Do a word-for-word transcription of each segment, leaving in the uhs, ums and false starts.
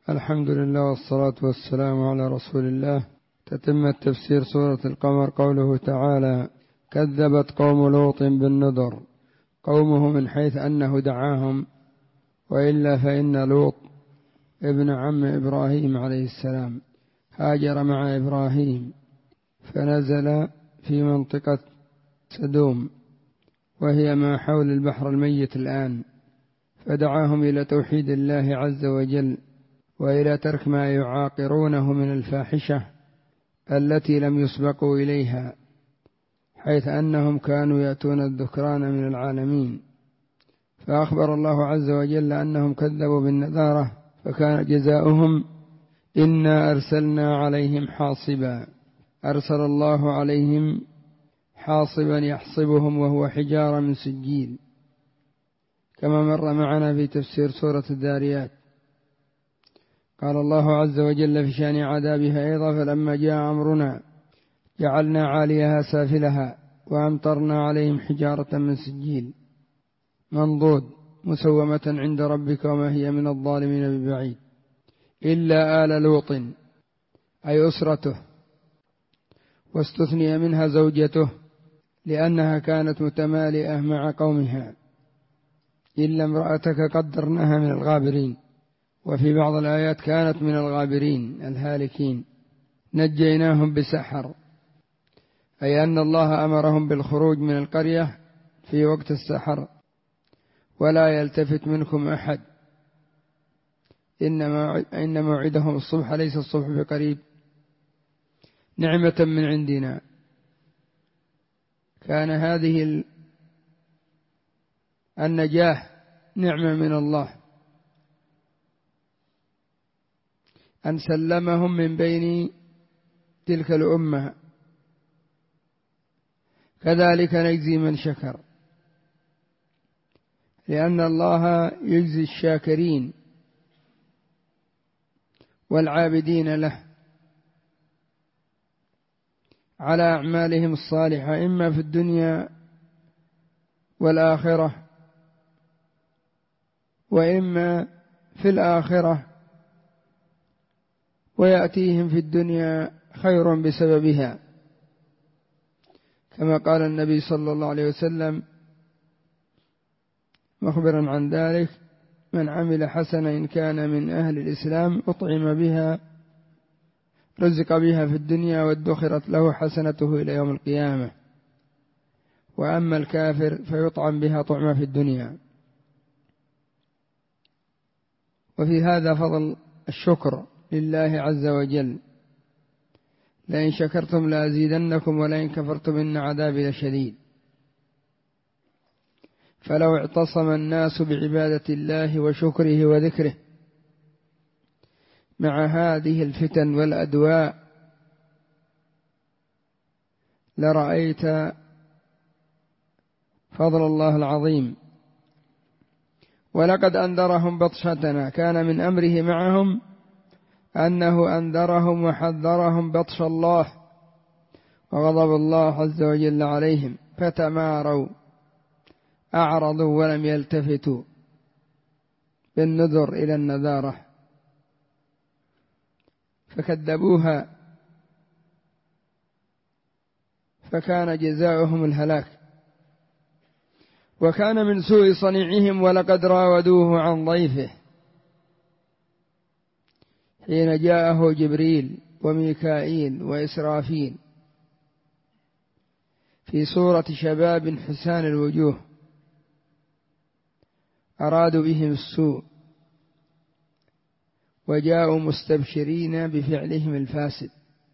الحمد لله والصلاة والسلام على رسول الله. تتم تفسير سورة القمر. قوله تعالى: كذبت قوم لوط بالنذر. قومه من حيث أنه دعاهم، وإلا فإن لوط ابن عم إبراهيم عليه السلام هاجر مع إبراهيم فنزل في منطقة سدوم، وهي ما حول البحر الميت الآن، فدعاهم إلى توحيد الله عز وجل، وإلى ترك ما يعاقرونه من الفاحشة التي لم يسبقوا إليها، حيث أنهم كانوا يأتون الذكران من العالمين. فأخبر الله عز وجل أنهم كذبوا بالنذارة، فكان جزاؤهم: إنا أرسلنا عليهم حاصبا. أرسل الله عليهم حاصبا يحصبهم، وهو حجارة من سجيل، كما مر معنا في تفسير سورة الذاريات. قال الله عز وجل في شأن عذابها أيضا: فلما جاء أمرنا جعلنا عاليها سافلها وأمطرنا عليهم حجارة من سجيل منضود مسومة عند ربك وما هي من الظالمين ببعيد إلا آل لوط، أي أسرته، واستثني منها زوجته لأنها كانت متمالئة مع قومها، إلا امرأتك قدرناها من الغابرين. وفي بعض الآيات كانت من الغابرين الهالكين، نجيناهم بسحر، أي أن الله أمرهم بالخروج من القرية في وقت السحر: ولا يلتفت منكم أحد إنما إن موعدهم الصبح ليس الصبح بقريب. نعمة من عندنا. كان هذه النجاة نعمة من الله، أن سلمهم من بين تلك الأمة. كذلك نجزي من شكر، لأن الله يجزي الشاكرين والعابدين له على أعمالهم الصالحة، إما في الدنيا والآخرة، وإما في الآخرة ويأتيهم في الدنيا خير بسببها، كما قال النبي صلى الله عليه وسلم مخبرا عن ذلك: من عمل حسنة إن كان من أهل الإسلام أطعم بها رزق بها في الدنيا وادخرت له حسنته إلى يوم القيامة، وأما الكافر فيطعم بها طعمة في الدنيا. وفي هذا فضل الشكر لله عز وجل: لئن شكرتم لأزيدنكم ولئن كفرتم إن عذابي لشديد. فلو اعتصم الناس بعبادة الله وشكره وذكره مع هذه الفتن والأدواء لرأيت فضل الله العظيم. ولقد أنذرهم بطشتنا، كان من أمره معهم أنه أنذرهم وحذرهم بطش الله وغضب الله عز وجل عليهم، فتماروا، أعرضوا ولم يلتفتوا بالنذر إلى النذارة، فكذبوها، فكان جزاؤهم الهلاك. وكان من سوء صنيعهم ولقد راودوه عن ضيفه حين جاءه جبريل وميكائيل وإسرافيل في صورة شباب حسان الوجوه، أرادوا بهم السوء، وجاءوا مستبشرين بفعلهم الفاسد،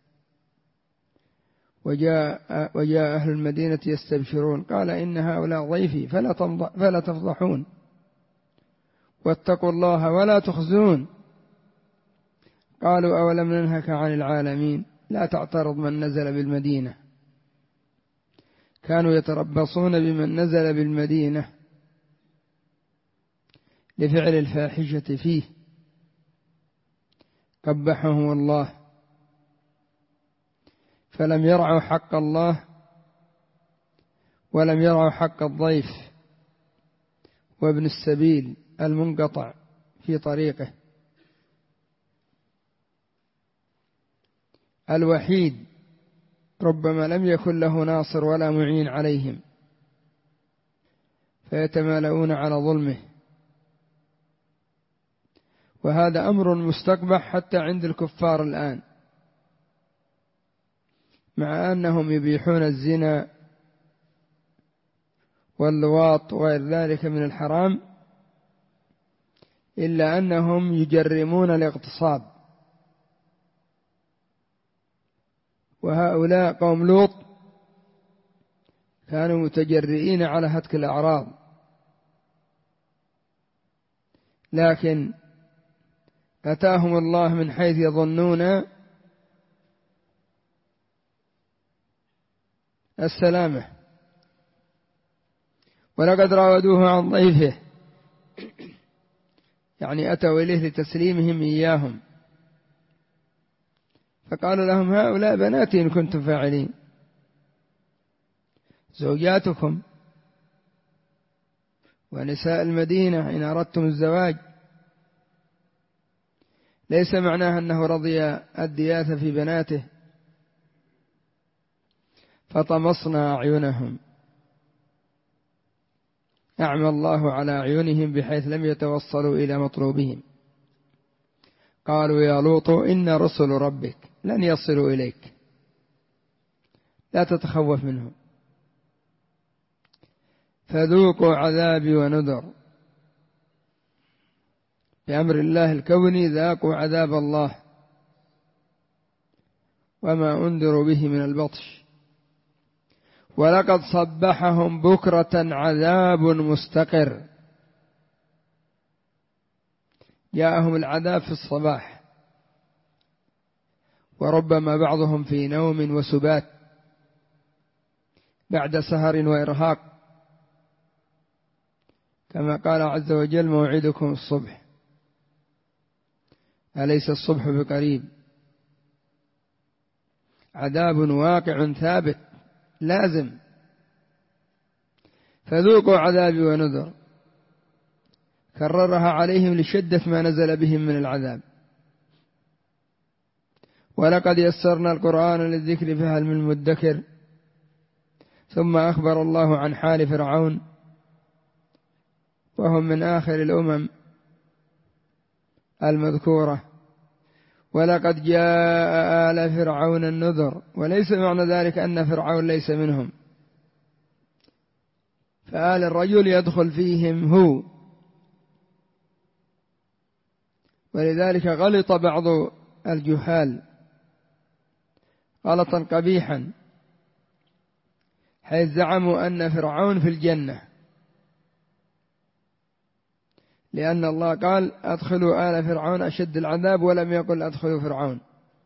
وجاء, وجاء أهل المدينة يستبشرون، قال: إن هؤلاء ضيفي فلا, فلا تفضحون، واتقوا الله ولا تخزون. قالوا: أولم ننهك عن العالمين؟ لا تعترض من نزل بالمدينة. كانوا يتربصون بمن نزل بالمدينة لفعل الفاحشة فيه، قبحهم الله، فلم يرعوا حق الله ولم يرعوا حق الضيف وابن السبيل المنقطع في طريقه. الوحيد ربما لم يكن له ناصر ولا معين عليهم، فيتمالؤون على ظلمه. وهذا أمر مستقبح حتى عند الكفار الآن، مع أنهم يبيحون الزنا واللواط وغير ذلك من الحرام، إلا أنهم يجرمون الاغتصاب. وهؤلاء قوم لوط كانوا متجرئين على هتك الأعراض، لكن أتاهم الله من حيث يظنون السلامة. ولقد راودوه عن ضيفه، يعني أتوا إليه لتسليمهم إياهم، فقالوا لهم هؤلاء بناتي إن كنتم فاعلين، زوجاتكم ونساء المدينة إن أردتم الزواج. ليس معناه أنه رضي الدياثة في بناته. فطمسنا أعينهم، أعمى الله على أعينهم بحيث لم يتوصلوا إلى مطلوبهم. قالوا يا لوط إن رسل ربك لن يصلوا إليك، لا تتخوف منهم، فذوقوا عذابي ونذر. بأمر الله الكوني ذاقوا عذاب الله وما أنذروا به من البطش. ولقد صبحهم بكرة عذاب مستقر، جاءهم العذاب في الصباح، وربما بعضهم في نوم وسبات بعد سهر وإرهاق، كما قال عز وجل موعدكم الصبح، أليس الصبح بقريب. عذاب واقع ثابت لازم. فذوقوا عذابي ونذر، كررها عليهم لشدة ما نزل بهم من العذاب. ولقد يسرنا القرآن للذكر فهل من مدكر. ثم أخبر الله عن حال فرعون، وهم من آخر الأمم المذكورة. ولقد جاء آل فرعون النذر، وليس معنى ذلك أن فرعون ليس منهم، فآل الرجل يدخل فيهم هو. ولذلك غلط بعض الجهال غلطا قبيحا، حيث زعموا أن فرعون في الجنة، لأن الله قال أدخلوا آل فرعون أشد العذاب، ولم يقل أدخلوا فرعون.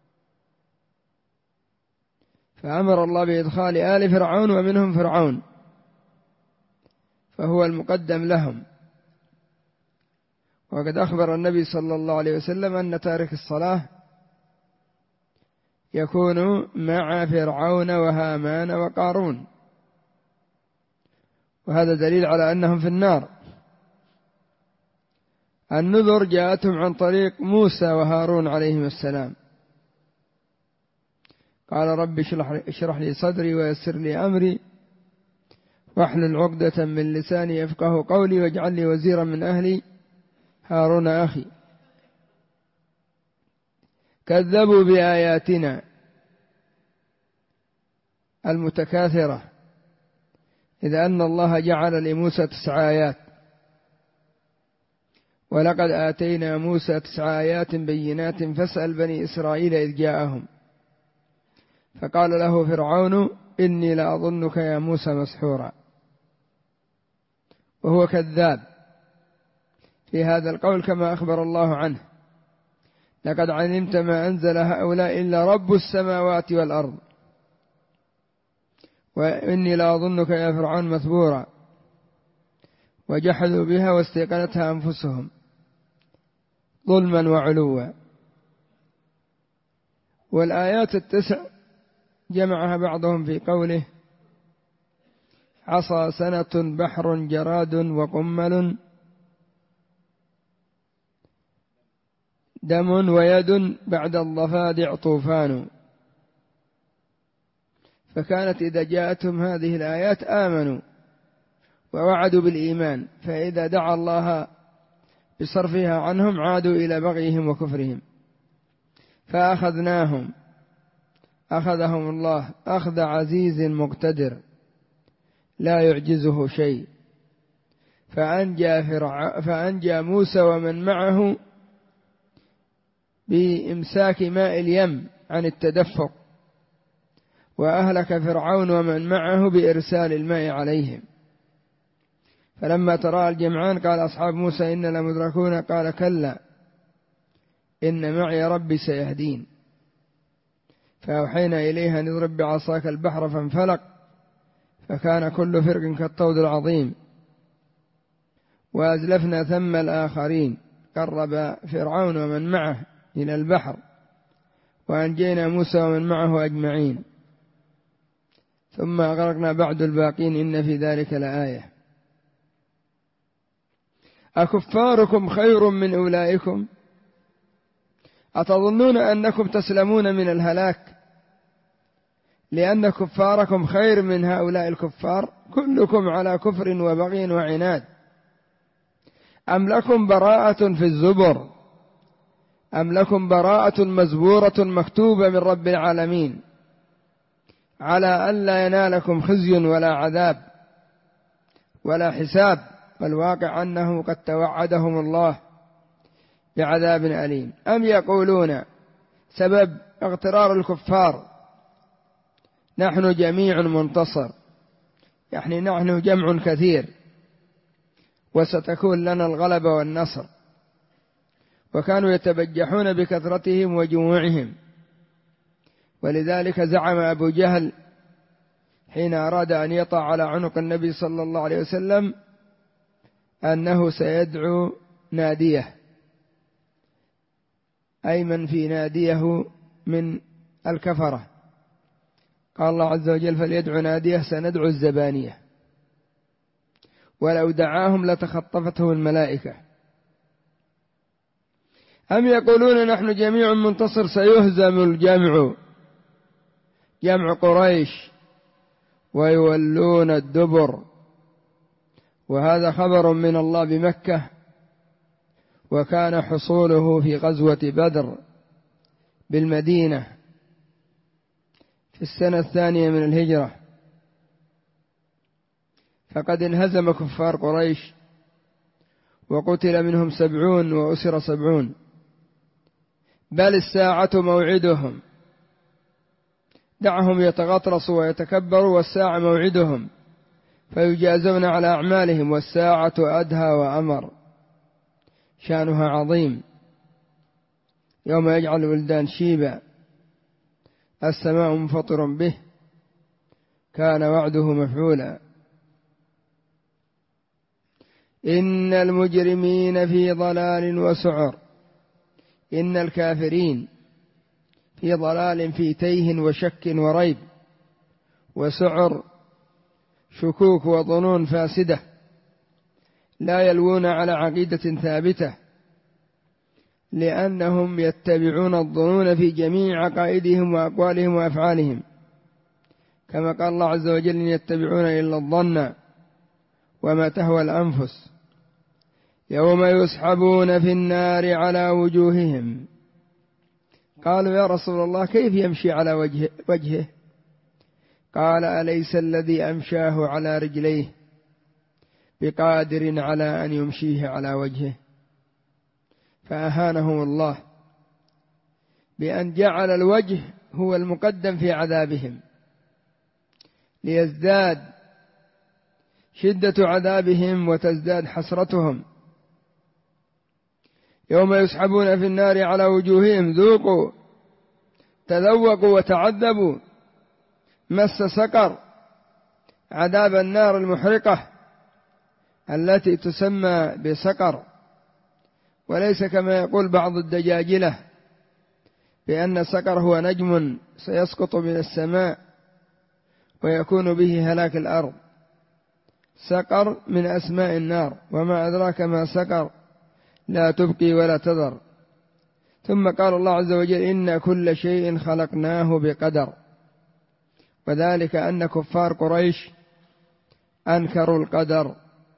فأمر الله بإدخال آل فرعون ومنهم فرعون، فهو المقدم لهم. وقد أخبر النبي صلى الله عليه وسلم أن تارك الصلاة يكون مع فرعون وهامان وقارون، وهذا دليل على أنهم في النار. النذر جاءتهم عن طريق موسى وهارون عليهم السلام. قال رب اشرح لي صدري ويسر لي أمري واحلل عقدة من لساني يفقه قولي واجعل لي وزيرا من أهلي هارون أخي. كذبوا بآياتنا المتكاثرة، إذ أن الله جعل لموسى تسع آيات، ولقد آتينا موسى تسع آيات بينات فاسأل بني إسرائيل إذ جاءهم فقال له فرعون إني لأظنك يا موسى مسحورا. وهو كذاب في هذا القول كما أخبر الله عنه: لقد علمت ما أنزل هؤلاء إلا رب السماوات والأرض وإني لأظنك يا فرعون مثبورا. وجحدوا بها واستيقنتها أنفسهم ظلما وعلوا. والآيات التسع جمعها بعضهم في قوله: عصى سنة بحر جراد وقمل دم ويد بعد الضفادع طوفان. فكانت إذا جاءتهم هذه الآيات آمنوا ووعدوا بالإيمان، فإذا دعا الله بصرفها عنهم عادوا إلى بغيهم وكفرهم، فأخذناهم أخذهم الله أخذ عزيز مقتدر لا يعجزه شيء، فأنجى, فرع... فأنجى موسى ومن معه بإمساك ماء اليم عن التدفق، وأهلك فرعون ومن معه بإرسال الماء عليهم. فلما تراءى الجمعان قال أصحاب موسى إننا لمدركون، قال كلا إن معي ربي سيهدين. فأوحينا إليها أن اضرب بعصاك البحر فانفلق فكان كل فرق كالطود العظيم، وأزلفنا ثم الآخرين، قرب فرعون ومن معه إلى البحر، وأنجينا موسى ومن معه أجمعين، ثم أغرقنا بعد الباقين إن في ذلك لآية. أكفاركم خير من أولئكم؟ أتظنون أنكم تسلمون من الهلاك لأن كفاركم خير من هؤلاء الكفار؟ كلكم على كفر وبغي وعناد. أم لكم براءة في الزبر أم لكم براءة مزبورة مكتوبة من رب العالمين على ألا ينالكم خزي ولا عذاب ولا حساب، والواقع أنه قد توعدهم الله بعذاب أليم. أم يقولون سبب اغترار الكفار نحن جميع منتصر، يعني نحن جمع كثير وستكون لنا الغلبة والنصر، وكانوا يتبجحون بكثرتهم وجموعهم. ولذلك زعم أبو جهل حين أراد أن يطع على عنق النبي صلى الله عليه وسلم أنه سيدعو ناديه، أي من في ناديه من الكفرة. قال الله عز وجل فليدعو ناديه سندعو الزبانية، ولو دعاهم لتخطفتهم الملائكة. أم يقولون نحن جميع منتصر؟ سيهزم الجمع جمع قريش ويولون الدبر. وهذا خبر من الله بمكة، وكان حصوله في غزوة بدر بالمدينة في السنة الثانية من الهجرة، فقد انهزم كفار قريش وقتل منهم سبعون وأسر سبعون، بل الساعة موعدهم، دعهم يتغطرسوا ويتكبروا، والساعة موعدهم فيجازون على أعمالهم، والساعة أدهى وأمر، شأنها عظيم. يوم يجعل الولدان شيبا السماء منفطر به كان وعده مفعولا. إن المجرمين في ضلال وسعر، إن الكافرين في ضلال في تيه وشك وريب، وسعر شكوك وظنون فاسدة، لا يلوون على عقيدة ثابتة، لأنهم يتبعون الظنون في جميع عقائدهم وأقوالهم وأفعالهم، كما قال الله عز وجل إن يتبعون إلا الظن وما تهوى الأنفس. يوم يسحبون في النار على وجوههم، قالوا يا رسول الله كيف يمشي على وجه وجهه؟ قال أليس الذي أمشاه على رجليه بقادر على أن يمشيه على وجهه؟ فأهانهم الله بأن جعل الوجه هو المقدم في عذابهم، ليزداد شدة عذابهم وتزداد حسرتهم. يوم يسحبون في النار على وجوههم ذوقوا تذوقوا وتعذبوا مس سقر، عذاب النار المحرقة التي تسمى بسقر، وليس كما يقول بعض الدجاجلة بأن سقر هو نجم سيسقط من السماء ويكون به هلاك الأرض. سقر من أسماء النار، وما أدراك ما سقر، لا تبقي ولا تذر. ثم قال الله عز وجل إن كل شيء خلقناه بقدر، وذلك أن كفار قريش أنكروا القدر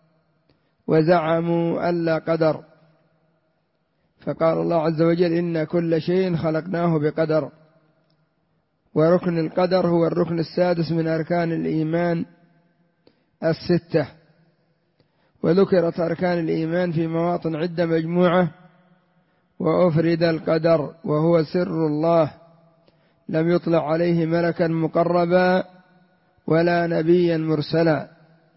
وزعموا ألا قدر، فقال الله عز وجل إن كل شيء خلقناه بقدر. وركن القدر هو الركن السادس من أركان الإيمان الستة، وذكرت أركان الإيمان في مواطن عدة مجموعة، وأفرد القدر وهو سر الله لم يطلع عليه ملكا مقربا ولا نبيا مرسلا.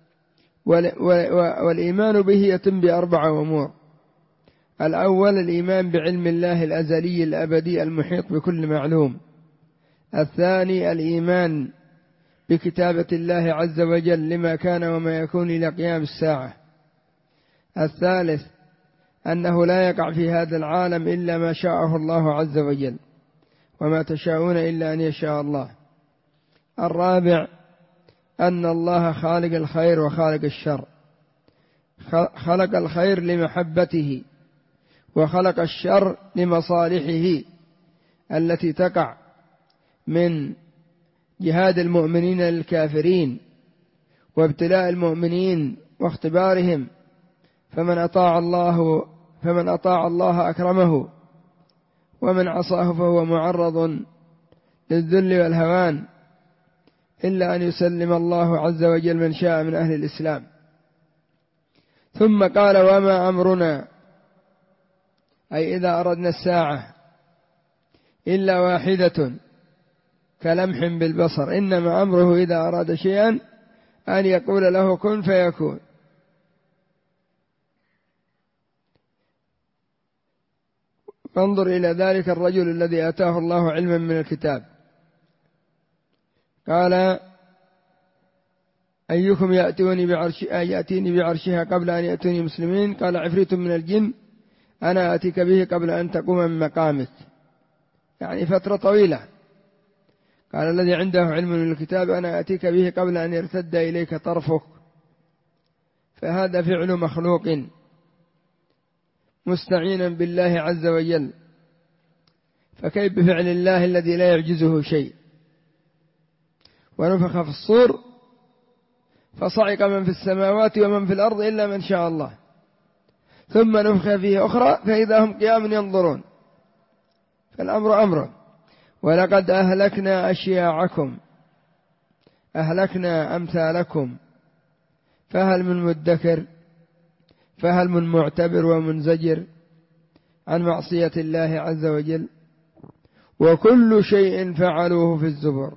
والإيمان به يتم بأربعة أمور: الأول الإيمان بعلم الله الأزلي الأبدي المحيط بكل معلوم. الثاني الإيمان بكتابة الله عز وجل لما كان وما يكون إلى قيام الساعة. الثالث أنه لا يقع في هذا العالم إلا ما شاءه الله عز وجل، وما تشاءون إلا أن يشاء الله. الرابع أن الله خالق الخير وخالق الشر، خلق الخير لمحبته وخلق الشر لمصالحه التي تقع من جهاد المؤمنين للكافرين وابتلاء المؤمنين واختبارهم. فمن أطاع الله فمن أطاع الله أكرمه، ومن عصاه فهو معرض للذل والهوان، إلا أن يسلم الله عز وجل من شاء من أهل الإسلام. ثم قال: وما أمرنا، أي إذا أردنا الساعة، إلا واحدة كلمح بالبصر، إنما أمره إذا أراد شيئا أن يقول له كن فيكون. فانظر إلى ذلك الرجل الذي آتاه الله علما من الكتاب، قال: أيكم يأتوني بعرش يأتيني بعرشها قبل أن يأتوني مسلمين؟ قال: عفريت من الجن أنا آتيك به قبل أن تقوم من مقامك، يعني فترة طويلة. قال: الذي عنده علم من الكتاب أنا آتيك به قبل أن يرتد إليك طرفك. فهذا فعل مخلوق مستعينا بالله عز وجل، فكيف بفعل الله الذي لا يعجزه شيء؟ ونفخ في الصور فصعق من في السماوات ومن في الأرض إلا من شاء الله، ثم نفخ فيه أخرى فإذا هم قيام ينظرون. فالأمر أمر. ولقد أهلكنا أشياعكم، أهلكنا أمثالكم، فهل من مدكر؟ فهل من معتبر ومنزجر عن معصية الله عز وجل؟ وكل شيء فعلوه في الزبر،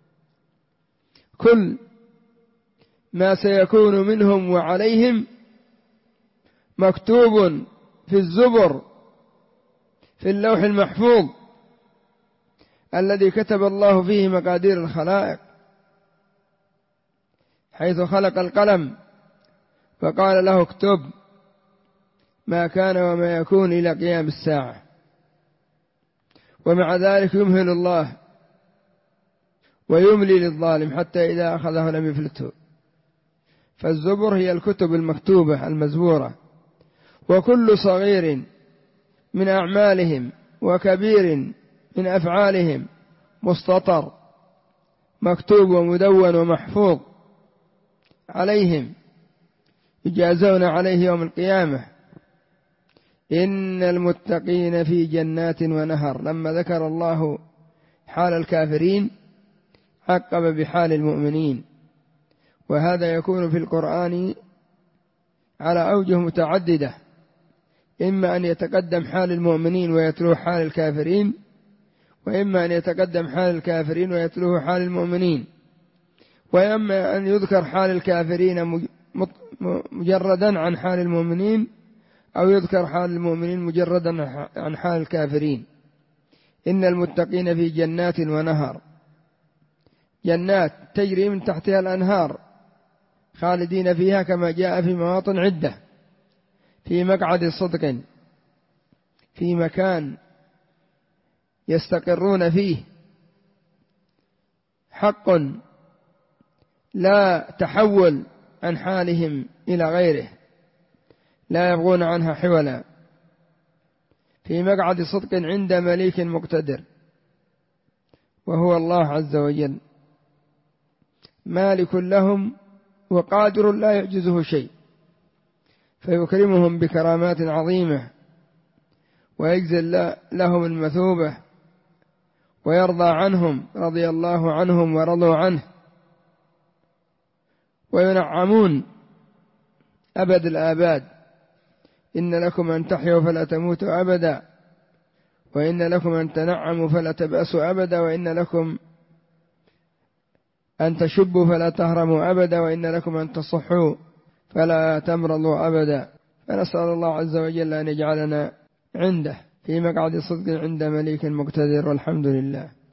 كل ما سيكون منهم وعليهم مكتوب في الزبر، في اللوح المحفوظ الذي كتب الله فيه مقادير الخلائق، حيث خلق القلم فقال له اكتب ما كان وما يكون إلى قيام الساعة. ومع ذلك يمهل الله ويملي للظالم حتى إذا أخذه لم يفلته. فالزبر هي الكتب المكتوبة المزبورة، وكل صغير من أعمالهم وكبير من أفعالهم مستطر مكتوب ومدون ومحفوظ عليهم، يجازون عليه يوم القيامة. إن المتقين في جنات ونهر. لما ذكر الله حال الكافرين عقب بحال المؤمنين، وهذا يكون في القرآن على أوجه متعددة، إما أن يتقدم حال المؤمنين ويتلوه حال الكافرين، وإما أن يتقدم حال الكافرين ويتلوه حال المؤمنين، وإما أن يذكر حال الكافرين مجردا عن حال المؤمنين، أو يذكر حال المؤمنين مجردا عن حال الكافرين. إن المتقين في جنات ونهر، جنات تجري من تحتها الأنهار خالدين فيها كما جاء في مواطن عدة، في مقعد صدق، في مكان يستقرون فيه، حق لا تحول عن حالهم إلى غيره، لا يبغون عنها حولا، في مقعد صدق عند مليك مقتدر وهو الله عز وجل. مالك لهم وقادر لا يعجزه شيء، فيكرمهم بكرامات عظيمة ويجزل لهم المثوبة ويرضى عنهم، رضي الله عنهم ورضوا عنه، وينعمون أبد الآباد. إن لكم أن تحيوا فلا تموتوا أبدا، وإن لكم أن تنعموا فلا تبأسوا أبدا، وإن لكم أن تشبوا فلا تهرموا أبدا، وإن لكم أن تصحوا فلا تمرضوا أبدا. فنسأل الله عز وجل أن يجعلنا عنده في مقعد صدق عند مليك مقتدر، والحمد لله.